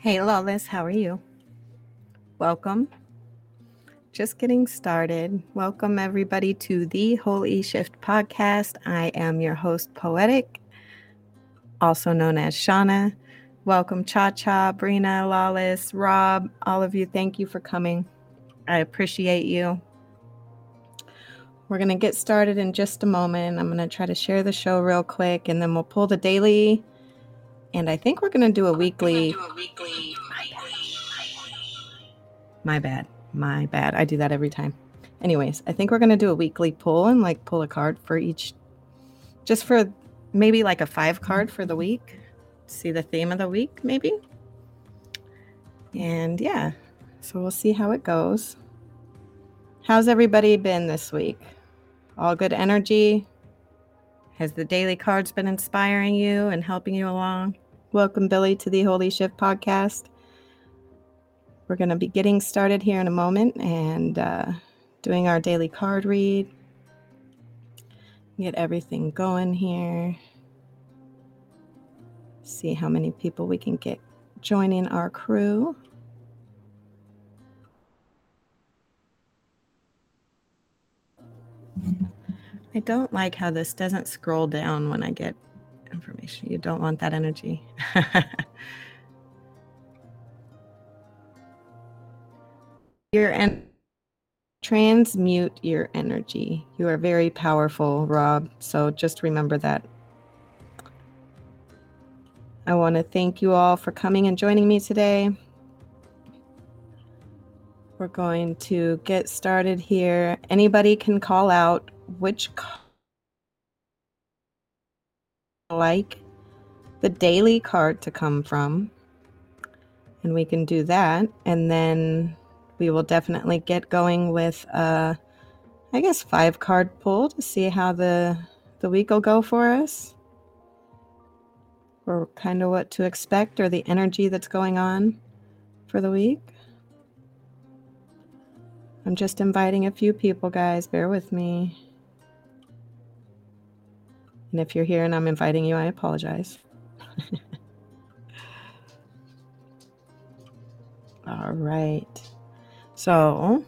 Hey, Lawless, how are you? Welcome. Just getting started. Welcome, everybody, to the Holy Shift podcast. I am your host, Poetic, also known as Shauna. Welcome, Cha Cha, Brina, Lawless, Rob, all of you. Thank you for coming. I appreciate you. We're going to get started in just a moment. I'm going to try to share the show real quick, and then we'll pull the daily. And I think we're going to do a weekly. My bad. I do that every time. Anyways, I think we're going to do a weekly pull and pull a card for each, just for maybe like a 5 card for the week. See the theme of the week, maybe. And yeah, so we'll see how it goes. How's everybody been this week? All good energy? Has the daily cards been inspiring you and helping you along? Welcome, Billy, to the Holy Shift podcast. We're going to be getting started here in a moment and doing our daily card read. Get everything going here. See how many people we can get joining our crew. I don't like how this doesn't scroll down when I get information. You don't want that energy. Transmute your energy. You are very powerful, Rob. So just remember that. I want to thank you all for coming and joining me today. We're going to get started here. Anybody can call out which like the daily card to come from, and we can do that, and then we will definitely get going with I guess 5 card pull to see how the week will go for us, or kind of what to expect, or the energy that's going on for the week. I'm just inviting a few people, guys. Bear with me. And if you're here and I'm inviting you, I apologize. All right. So,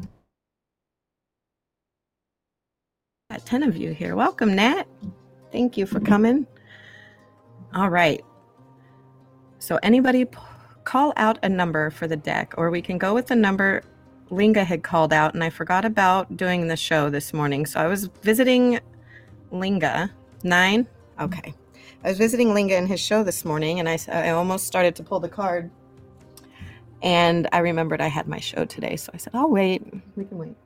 got 10 of you here. Welcome, Nat. Thank you for coming. All right. So anybody call out a number for the deck, or we can go with the number Linga had called out, and I forgot about doing the show this morning. So I was visiting Linga. 9? Okay. I was visiting Linga in his show this morning, and I almost started to pull the card. And I remembered I had my show today, so I said, I'll wait. We can wait.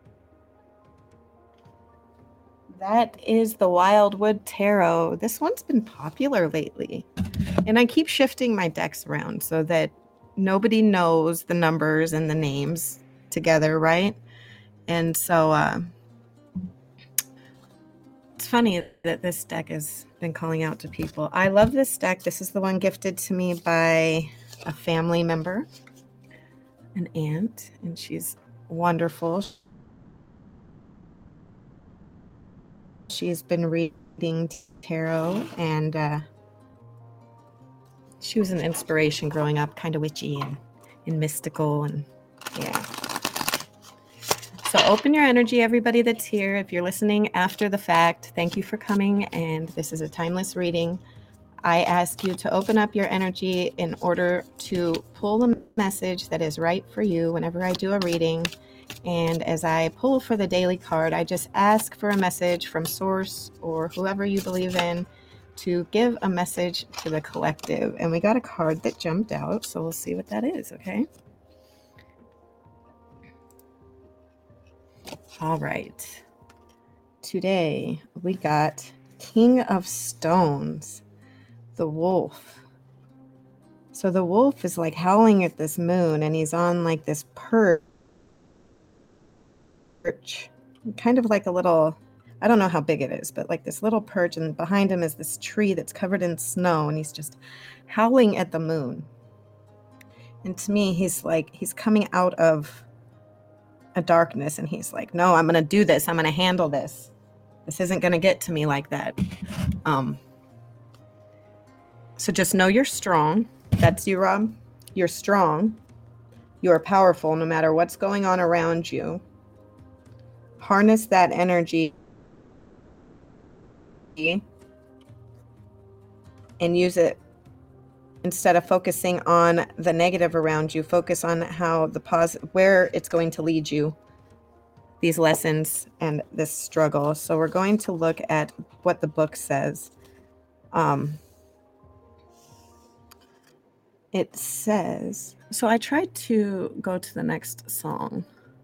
That is the Wildwood Tarot. This one's been popular lately. And I keep shifting my decks around so that nobody knows the numbers and the names together, right? And so it's funny that this deck has been calling out to people. I love this deck. This is the one gifted to me by a family member, an aunt, and she's wonderful. She's been reading tarot, and she was an inspiration growing up, kind of witchy and mystical, and yeah. So open your energy, everybody that's here. If you're listening after the fact, thank you for coming, and this is a timeless reading. I ask you to open up your energy in order to pull the message that is right for you whenever I do a reading. And as I pull for the daily card, I just ask for a message from Source or whoever you believe in to give a message to the collective. And we got a card that jumped out, so we'll see what that is, okay? All right. Today we got King of Stones, the wolf. So the wolf is like howling at this moon, and he's on like this perch, kind of like a little, I don't know how big it is, but like this little perch, and behind him is this tree that's covered in snow, and he's just howling at the moon. And to me, he's coming out of a darkness, and he's like, no, I'm gonna do this, I'm gonna handle this. This isn't gonna get to me like that. So just know you're strong. That's you, Rob. You're strong. You are powerful no matter what's going on around you. Harness that energy and use it. Instead of focusing on the negative around you, focus on how where it's going to lead you, these lessons and this struggle. So we're going to look at what the book says. It says, so I tried to go to the next song.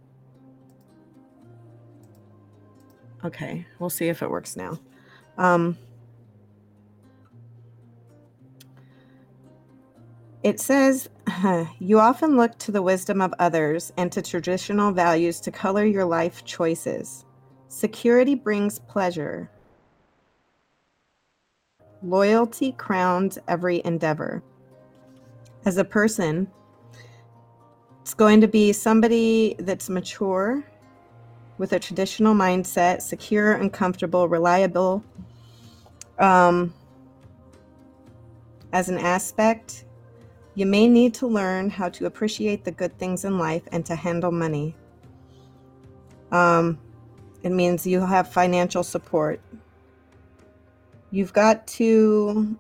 Okay, we'll see if it works now. It says, you often look to the wisdom of others and to traditional values to color your life choices. Security brings pleasure. Loyalty crowns every endeavor. As a person, it's going to be somebody that's mature, with a traditional mindset, secure and comfortable, reliable. As an aspect, you may need to learn how to appreciate the good things in life and to handle money. It means you have financial support. You've got to,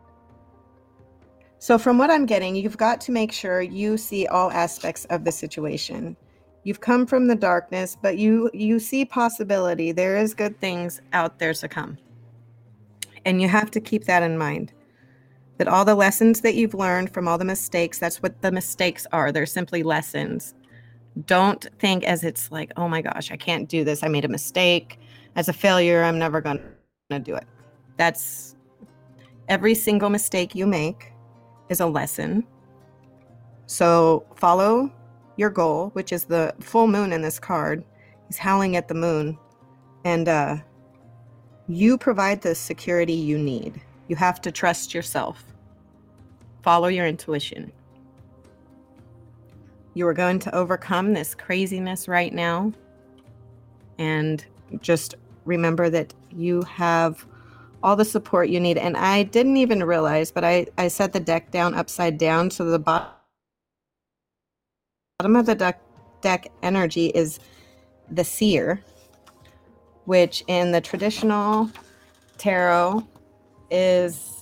so from what I'm getting, you've got to make sure you see all aspects of the situation. You've come from the darkness, but you see possibility. There is good things out there to come. And you have to keep that in mind. That all the lessons that you've learned from all the mistakes, that's what the mistakes are. They're simply lessons. Don't think as it's like, oh my gosh, I can't do this. I made a mistake. As a failure, I'm never going to do it. That's every single mistake you make is a lesson. So follow your goal, which is the full moon in this card. He's howling at the moon. And you provide the security you need. You have to trust yourself. Follow your intuition. You are going to overcome this craziness right now. And just remember that you have all the support you need. And I didn't even realize, but I set the deck down upside down. So the bottom of the deck energy is the seer, which in the traditional tarot is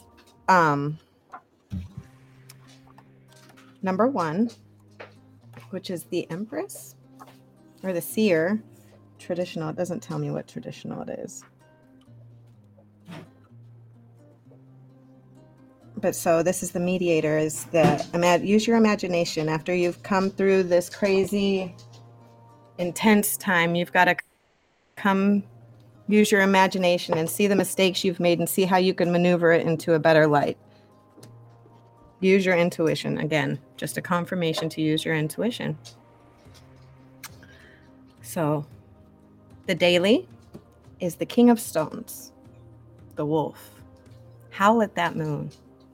number 1, which is the Empress or the seer. Traditional, it doesn't tell me what traditional it is. But so this is the mediator, is the use your imagination. After you've come through this crazy, intense time, you've got to use your imagination and see the mistakes you've made and see how you can maneuver it into a better light. Use your intuition. Again, just a confirmation to use your intuition. So the daily is the King of Stones, the wolf. Howl at that moon.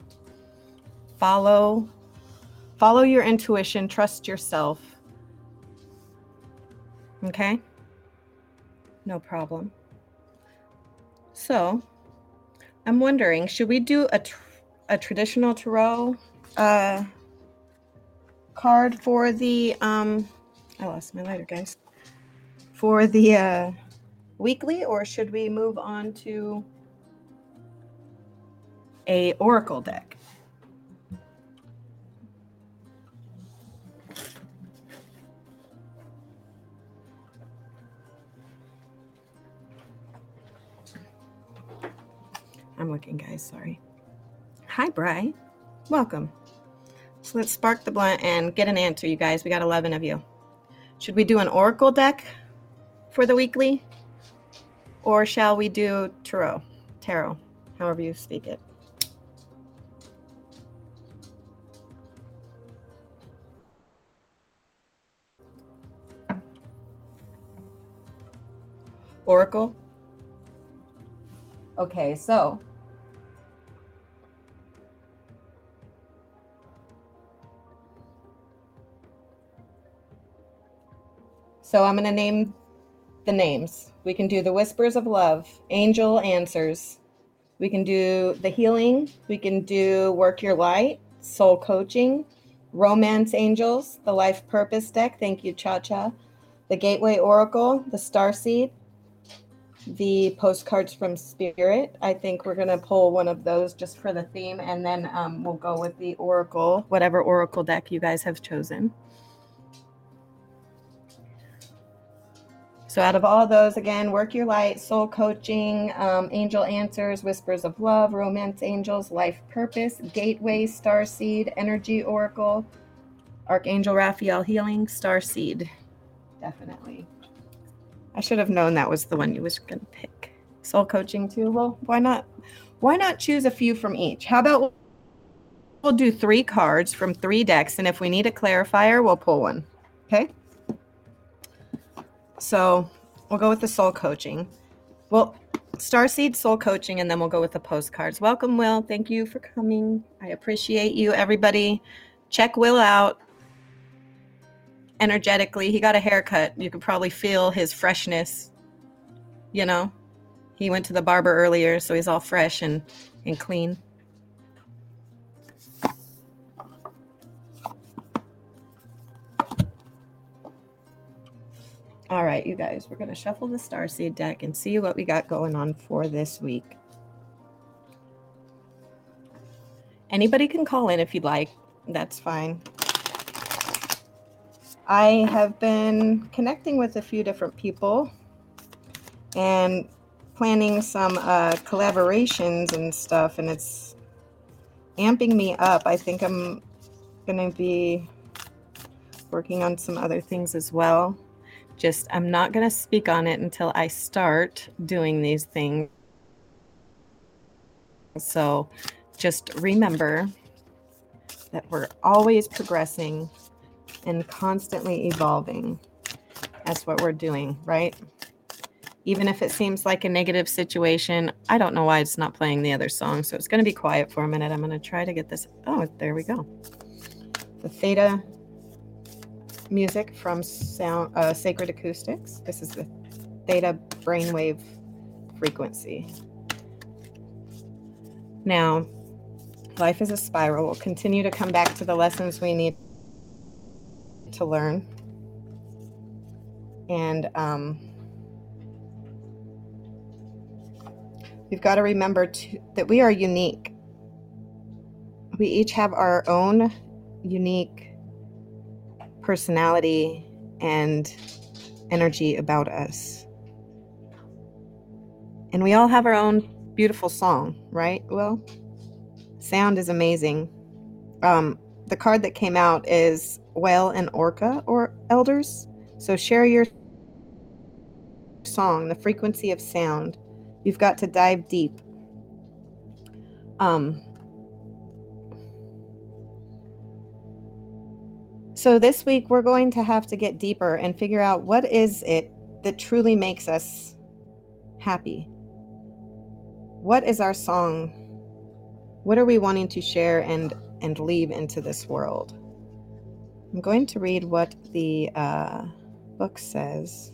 Follow your intuition. Trust yourself. Okay? No problem. So I'm wondering, should we do a traditional tarot card for the I lost my lighter, guys, for the weekly, or should we move on to a oracle deck? I'm looking, guys, sorry. Hi, Bri. Welcome. So let's spark the blunt and get an answer, you guys. We got 11 of you. Should we do an oracle deck for the weekly? Or shall we do tarot, however you speak it? Oracle? Okay, so I'm going to name the names. We can do the Whispers of Love, Angel Answers. We can do the healing. We can do Work Your Light, Soul Coaching, Romance Angels, the Life Purpose deck. Thank you, Cha-Cha. The Gateway Oracle, the Starseed, the Postcards from Spirit. I think we're going to pull one of those just for the theme, and then we'll go with the Oracle, whatever Oracle deck you guys have chosen. So out of all those, again, Work Your Light, Soul Coaching, Angel Answers, Whispers of Love, Romance Angels, Life Purpose, Gateway, Starseed, Energy Oracle, Archangel Raphael Healing, Starseed. Definitely. I should have known that was the one you was going to pick. Soul Coaching too? Well, why not? Why not choose a few from each? How about we'll do 3 cards from 3 decks, and if we need a clarifier, we'll pull one. Okay? So we'll go with the Soul Coaching. Well, Starseed, Soul Coaching, and then we'll go with the postcards. Welcome, Will. Thank you for coming. I appreciate you. Everybody, check Will out energetically. He got a haircut. You could probably feel his freshness. You know, he went to the barber earlier, so he's all fresh and clean. All right, you guys, we're going to shuffle the Starseed deck and see what we got going on for this week. Anybody can call in if you'd like. That's fine. I have been connecting with a few different people and planning some collaborations and stuff, and it's amping me up. I think I'm going to be working on some other things as well. Just, I'm not going to speak on it until I start doing these things. So just remember that we're always progressing and constantly evolving. That's what we're doing, right? Even if it seems like a negative situation, I don't know why it's not playing the other song. So it's going to be quiet for a minute. I'm going to try to get this. Oh, there we go. The Theta music from Sacred Acoustics. This is the Theta brainwave frequency. Now, life is a spiral. We'll continue to come back to the lessons we need to learn. And we've got to remember that we are unique. We each have our own unique personality and energy about us. And we all have our own beautiful song, right? Well, sound is amazing. The card that came out is Whale and Orca or Elders. So share your song, the frequency of sound. You've got to dive deep. So this week we're going to have to get deeper and figure out what is it that truly makes us happy. What is our song? What are we wanting to share and leave into this world? I'm going to read what the book says.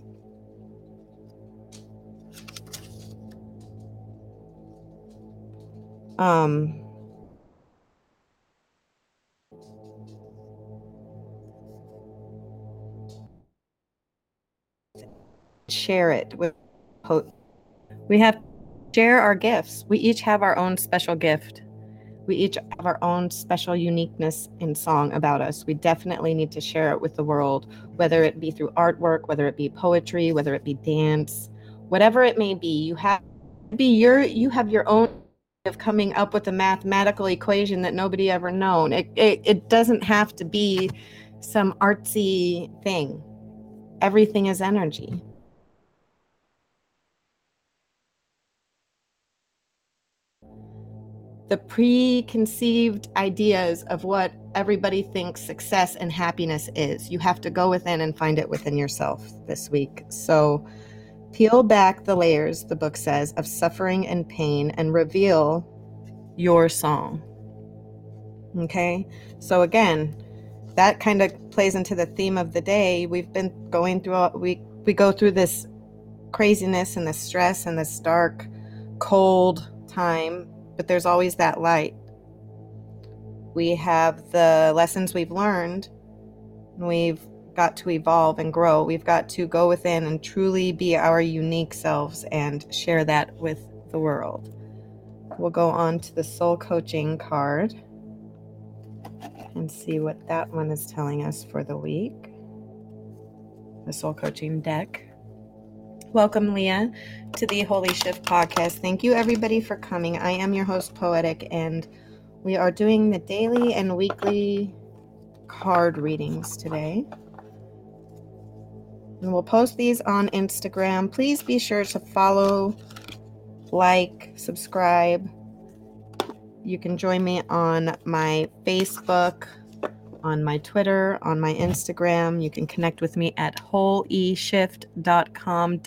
Share it with. We have to share our gifts. We each have our own special gift. We each have our own special uniqueness in song about us. We definitely need to share it with the world, whether it be through artwork, whether it be poetry, whether it be dance, whatever it may be. You have your own way of coming up with a mathematical equation that nobody ever known. It doesn't have to be some artsy thing. Everything is energy. The preconceived ideas of what everybody thinks success and happiness is. You have to go within and find it within yourself this week. So peel back the layers, the book says, of suffering and pain and reveal your song. Okay? So again, that kind of plays into the theme of the day. We've been going through, we go through this craziness and this stress and this dark, cold time, but there's always that light. We have the lessons we've learned. We've got to evolve and grow. We've got to go within and truly be our unique selves and share that with the world. We'll go on to the soul coaching card and see what that one is telling us for the week. The soul coaching deck. Welcome, Leah, to the Holy Shift podcast. Thank you, everybody, for coming. I am your host, Poetic, and we are doing the daily and weekly card readings today. And we'll post these on Instagram. Please be sure to follow, like, subscribe. You can join me on my Facebook, on my Twitter, on my Instagram. You can connect with me at wholeeshift.com,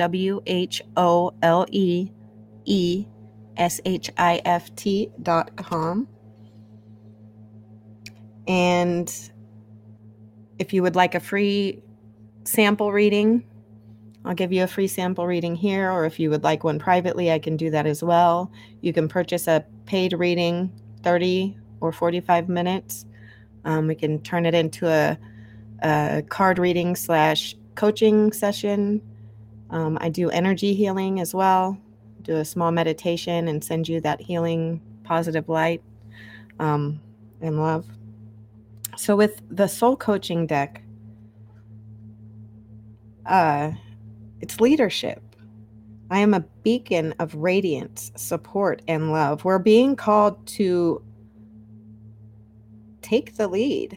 WHOLEESHIFT.com. And if you would like a free sample reading, I'll give you a free sample reading here, or if you would like one privately, I can do that as well. You can purchase a paid reading, 30 or 45 minutes. We can turn it into a card reading / coaching session. I do energy healing as well. Do a small meditation and send you that healing positive light and love. So with the soul coaching deck, it's leadership. I am a beacon of radiance, support, and love. We're being called to take the lead.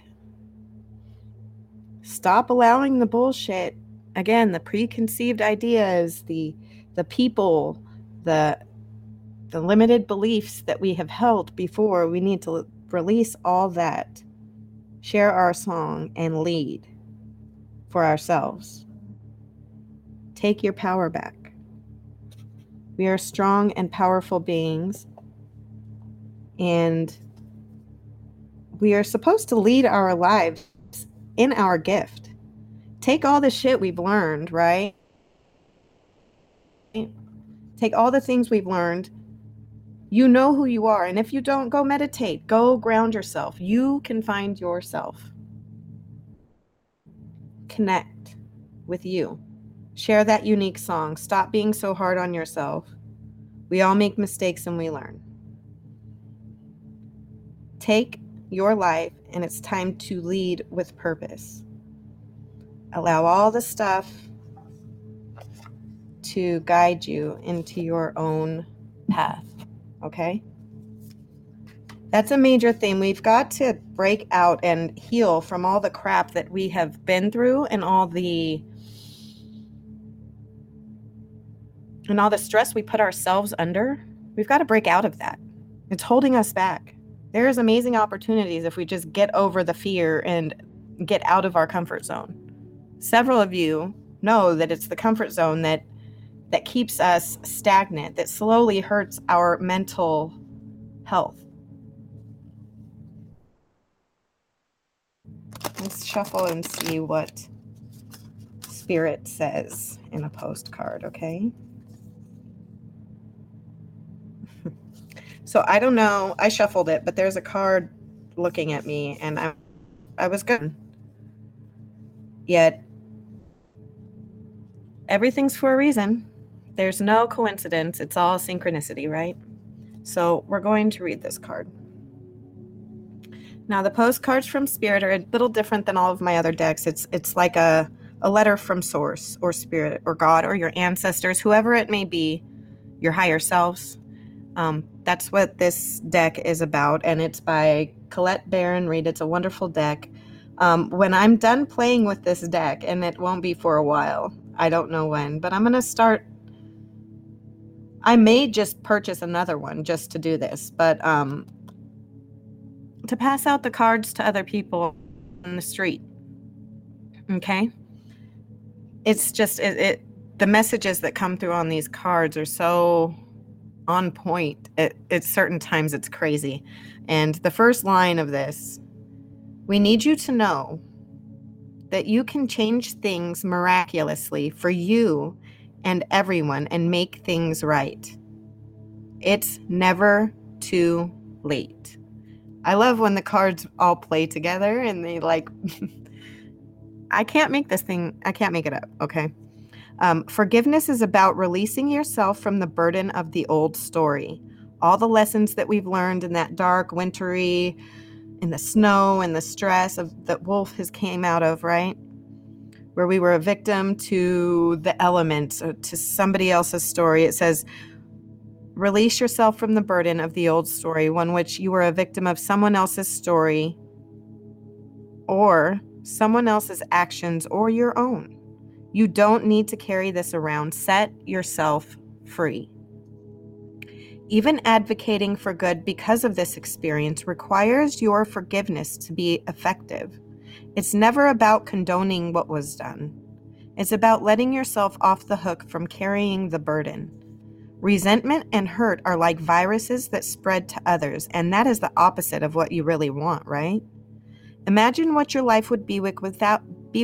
Stop allowing the bullshit. Again, the preconceived ideas, the people, the limited beliefs that we have held before. We need to release all that, share our song, and lead for ourselves. Take your power back. We are strong and powerful beings, and we are supposed to lead our lives in our gift. Take all the shit we've learned, right? Take all the things we've learned. You know who you are. And if you don't, go meditate. Go ground yourself. You can find yourself. Connect with you. Share that unique song. Stop being so hard on yourself. We all make mistakes and we learn. Take your life, and it's time to lead with purpose. Allow all the stuff to guide you into your own path, okay? That's a major thing. We've got to break out and heal from all the crap that we have been through and all the stress we put ourselves under. We've got to break out of that. It's holding us back. There's amazing opportunities if we just get over the fear and get out of our comfort zone. Several of you know that it's the comfort zone that keeps us stagnant, that slowly hurts our mental health. Let's shuffle and see what Spirit says in a postcard, okay? So I don't know, I shuffled it, but there's a card looking at me, and I was good. Yet everything's for a reason. There's no coincidence. It's all synchronicity, right? So we're going to read this card. Now, the postcards from Spirit are a little different than all of my other decks. It's like a letter from Source or Spirit or God or your ancestors, whoever it may be, your higher selves. That's what this deck is about, and it's by Colette Baron Reid. It's a wonderful deck. When I'm done playing with this deck, and it won't be for a while, I don't know when, but I'm going to start. I may just purchase another one just to do this, but to pass out the cards to other people in the street. Okay? It's just, the messages that come through on these cards are so on point. At certain times, it's crazy. And the first line of this: we need you to know that you can change things miraculously for you and everyone and make things right. It's never too late. I love when the cards all play together and they like, I can't make it up, okay? Forgiveness is about releasing yourself from the burden of the old story. All the lessons that we've learned in that dark, wintry, in the snow and the stress of that Wolf has came out of, right? Where we were a victim to the elements or to somebody else's story. It says, release yourself from the burden of the old story, one which you were a victim of someone else's story or someone else's actions or your own. You don't need to carry this around. Set yourself free. Even advocating for good because of this experience requires your forgiveness to be effective. It's never about condoning what was done. It's about letting yourself off the hook from carrying the burden. Resentment and hurt are like viruses that spread to others, and that is the opposite of what you really want, right? Imagine what your life would be without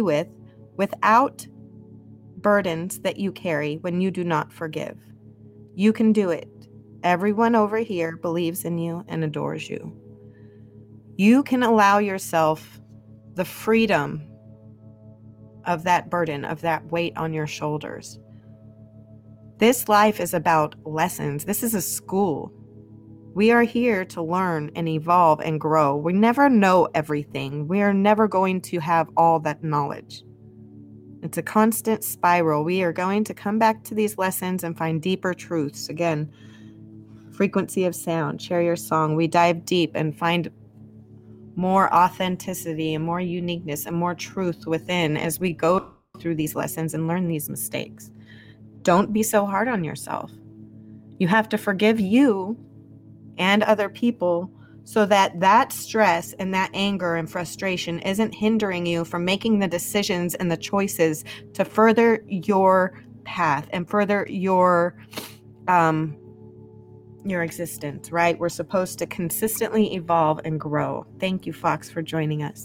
burdens that you carry when you do not forgive. You can do it. Everyone over here believes in you and adores you. You can allow yourself the freedom of that burden, of that weight on your shoulders. This life is about lessons. This is a school. We are here to learn and evolve and grow. We never know everything. We are never going to have all that knowledge. It's a constant spiral. We are going to come back to these lessons and find deeper truths. Again, frequency of sound, share your song. We dive deep and find more authenticity and more uniqueness and more truth within as we go through these lessons and learn these mistakes. Don't be so hard on yourself. You have to forgive you and other people so that that stress and that anger and frustration isn't hindering you from making the decisions and the choices to further your path and further your existence, right? We're supposed to consistently evolve and grow. Thank you, Fox, for joining us.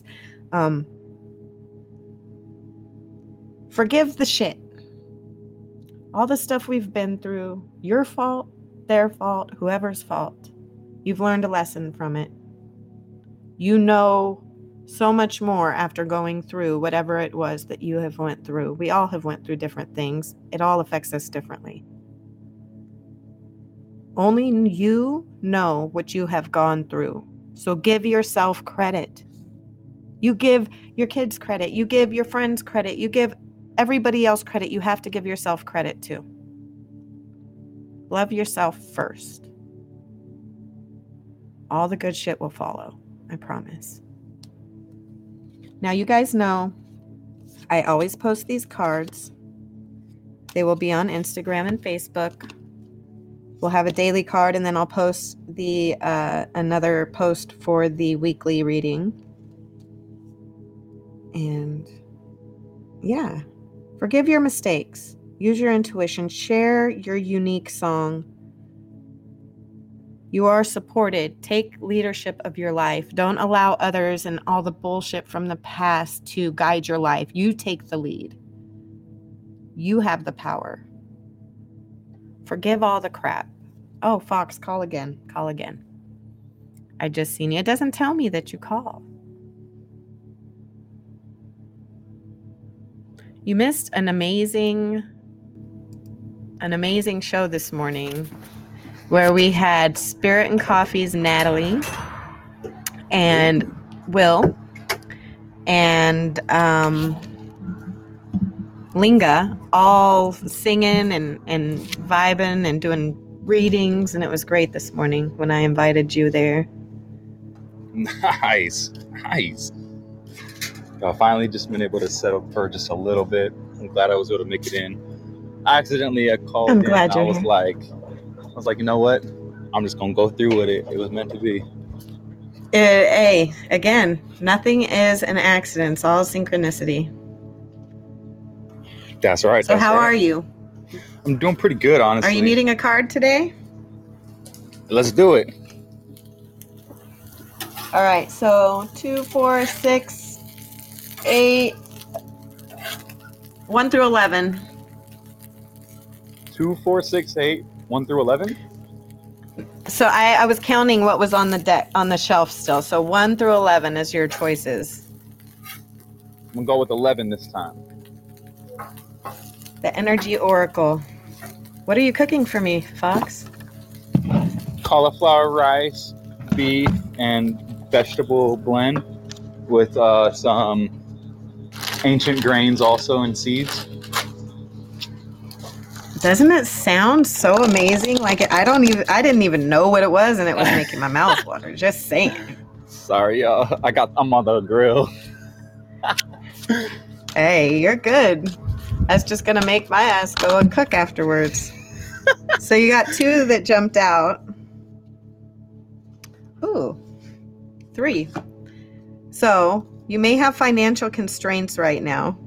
Forgive the shit. All the stuff we've been through, your fault, their fault, whoever's fault. You've learned a lesson from it. You know so much more after going through whatever it was that you have went through. We all have went through different things. It all affects us differently. Only you know what you have gone through. So give yourself credit. You give your kids credit. You give your friends credit. You give everybody else credit. You have to give yourself credit too. Love yourself first. All the good shit will follow. I promise. Now, you guys know I always post these cards. They will be on Instagram and Facebook. We'll have a daily card, and then I'll post the another post for the weekly reading. And yeah, forgive your mistakes. Use your intuition. Share your unique song. You are supported. Take leadership of your life. Don't allow others and all the bullshit from the past to guide your life. You take the lead. You have the power. Forgive all the crap. Oh, Fox, call again. Call again. I just seen you. It doesn't tell me that you call. You missed an amazing show this morning where we had Spirit and Coffee's Natalie and Will and Linga all singing and vibing and doing readings, and it was great this morning when I invited you there. Nice. I finally just been able to settle for just a little bit. I'm glad I was able to make it in. I called I'm in. glad I you're was here. like, you know what? I'm just gonna go through with it. It was meant to be. Hey, again, nothing is an accident. It's all synchronicity. That's right. So how are you? I'm doing pretty good, honestly. Are you needing a card today? Let's do it. All right, so 2, 4, 6, 8, 1 through 11. 2, 4, 6, 8, 1 through 11? So I was counting what was on the deck on the shelf still. So 1 through 11 is your choices. I'm gonna go with 11 this time. The Energy Oracle. What are you cooking for me, Fox? Cauliflower rice, beef, and vegetable blend with some ancient grains also and seeds. Doesn't it sound so amazing? Like I didn't even know what it was, and it was making my mouth water. Just saying. Sorry, y'all. I'm on the grill. Hey, you're good. That's just gonna make my ass go and cook afterwards. So you got 2 that jumped out. Ooh, 3. So you may have financial constraints right now.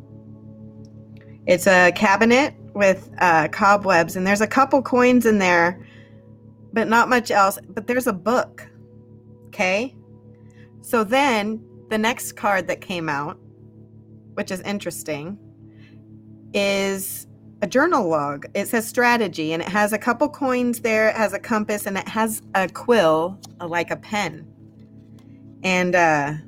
It's a cabinet with cobwebs, and there's a couple coins in there, but not much else. But there's a book. Okay? So then the next card that came out, which is interesting, is a journal log. It says strategy, and it has a couple coins there. It has a compass, and it has a quill, like a pen. And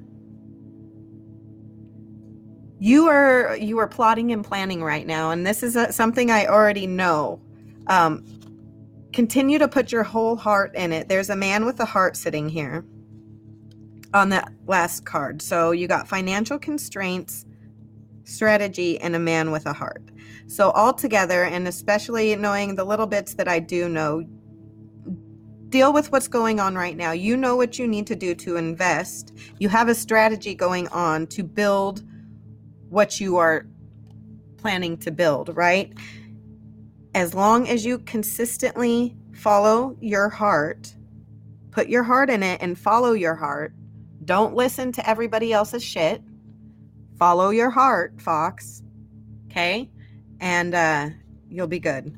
you are plotting and planning right now, and this is something I already know. Continue to put your whole heart in it. There's a man with a heart sitting here on that last card. So you got financial constraints, strategy, and a man with a heart. So all together, and especially knowing the little bits that I do know, deal with what's going on right now. You know what you need to do to invest. You have a strategy going on to build what you are planning to build, right? As long as you consistently follow your heart, put your heart in it and follow your heart. Don't listen to everybody else's shit. Follow your heart, Fox. Okay? And you'll be good.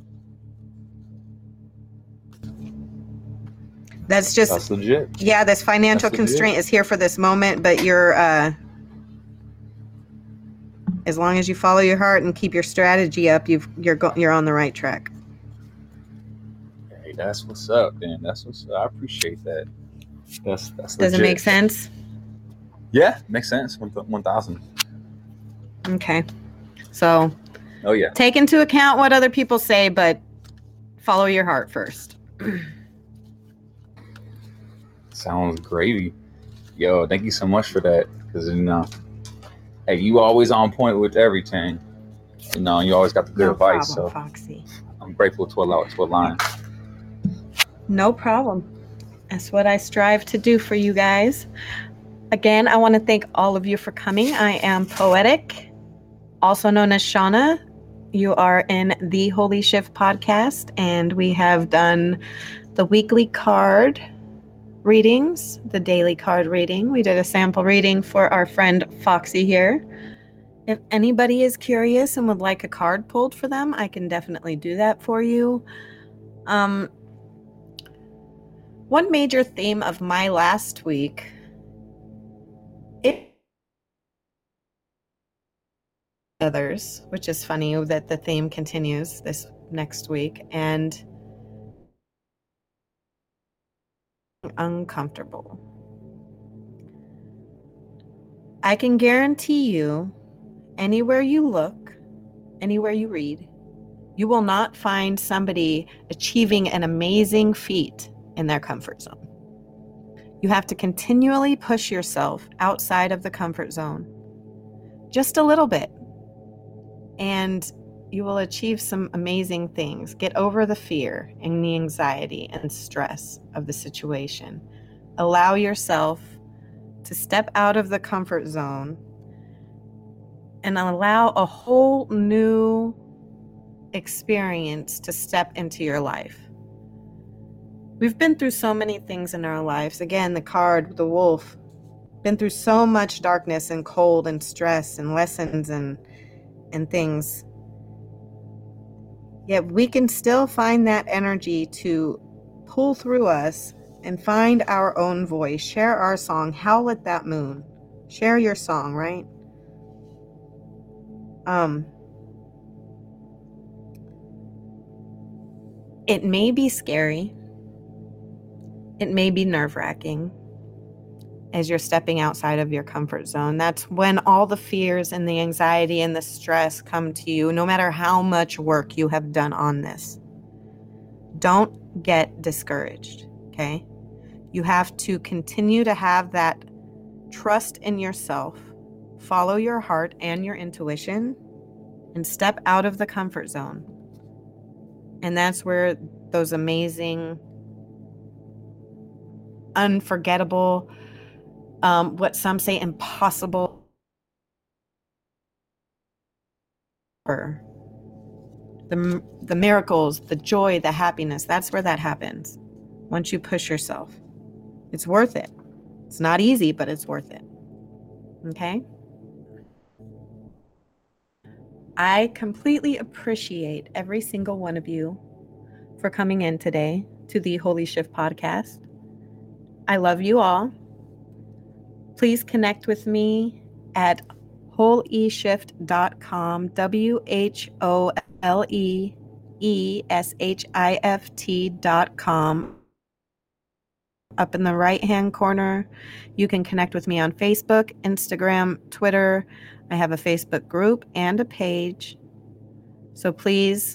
That's legit. Yeah, this financial constraint is here for this moment, but you're as long as you follow your heart and keep your strategy up, you're on the right track. Hey, that's what's up, man. That's what's up. I appreciate that. That's Does legit. it make sense? Yeah, makes sense. 1,000. Okay. So, oh yeah, take into account what other people say, but follow your heart first. Sounds gravy. Yo, thank you so much for that. Because hey, you always on point with everything. You always got the good advice. Problem, so Foxy. I'm grateful to align. No problem. That's what I strive to do for you guys. Again, I want to thank all of you for coming. I am Poetic, also known as Shauna. You are in the Holy Shift podcast, and we have done the weekly card readings, the daily card reading. We did a sample reading for our friend Foxy here. If anybody is curious and would like a card pulled for them, I can definitely do that for you. One major theme of my last week, others, which is funny that the theme continues this next week, and uncomfortable. I can guarantee you, anywhere you look, anywhere you read, you will not find somebody achieving an amazing feat in their comfort zone. You have to continually push yourself outside of the comfort zone, just a little bit, and you will achieve some amazing things. Get over the fear and the anxiety and stress of the situation. Allow yourself to step out of the comfort zone and allow a whole new experience to step into your life. We've been through so many things in our lives. Again, the card, the wolf, been through so much darkness and cold and stress and lessons and things. Yet we can still find that energy to pull through us and find our own voice, share our song, howl at that moon, share your song, right? It may be scary. It may be nerve-wracking as you're stepping outside of your comfort zone. That's when all the fears and the anxiety and the stress come to you, no matter how much work you have done on this. Don't get discouraged, okay? You have to continue to have that trust in yourself, follow your heart and your intuition, and step out of the comfort zone. And that's where those amazing, unforgettable, what some say impossible, the miracles, the joy, the happiness, that's where that happens. Once you push yourself, it's worth it. It's not easy, but it's worth it. Okay? I completely appreciate every single one of you for coming in today to the Holy Shift podcast. I love you all. Please connect with me at wholeeshift.com, WHOLEESHIFT.com. Up in the right-hand corner, you can connect with me on Facebook, Instagram, Twitter. I have a Facebook group and a page. So please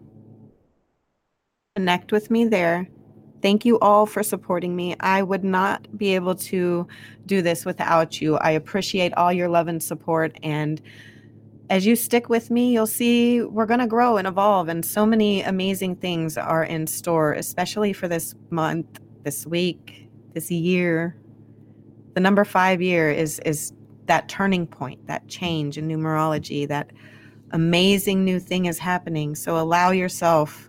connect with me there. Thank you all for supporting me. I would not be able to do this without you. I appreciate all your love and support. And as you stick with me, you'll see we're going to grow and evolve. And so many amazing things are in store, especially for this month, this week, this year. The number 5 year is that turning point, that change in numerology, that amazing new thing is happening. So allow yourself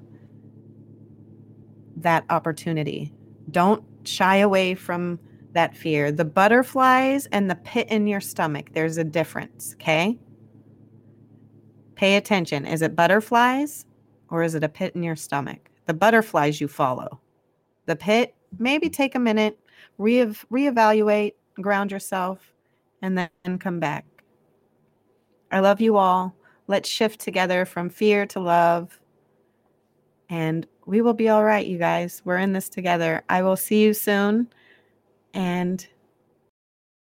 that opportunity. Don't shy away from that fear. The butterflies and the pit in your stomach, there's a difference, okay? Pay attention. Is it butterflies or is it a pit in your stomach? The butterflies you follow. The pit, maybe take a minute, reevaluate, ground yourself, and then come back. I love you all. Let's shift together from fear to love. And we will be all right, you guys. We're in this together. I will see you soon. And